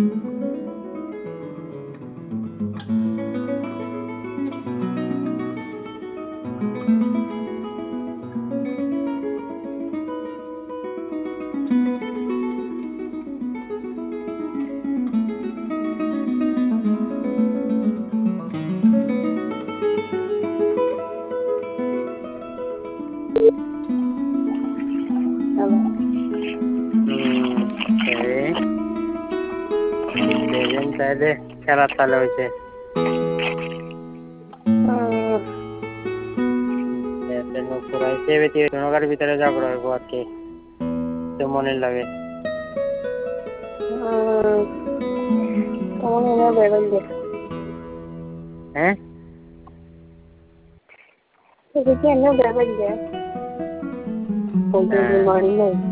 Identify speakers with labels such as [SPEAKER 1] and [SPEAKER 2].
[SPEAKER 1] তাহলে খেলা চালু হয়েছে। ভিতরে ঝগড়া হইব আর কি মনে লাগে হ্যাঁ
[SPEAKER 2] মর্নিং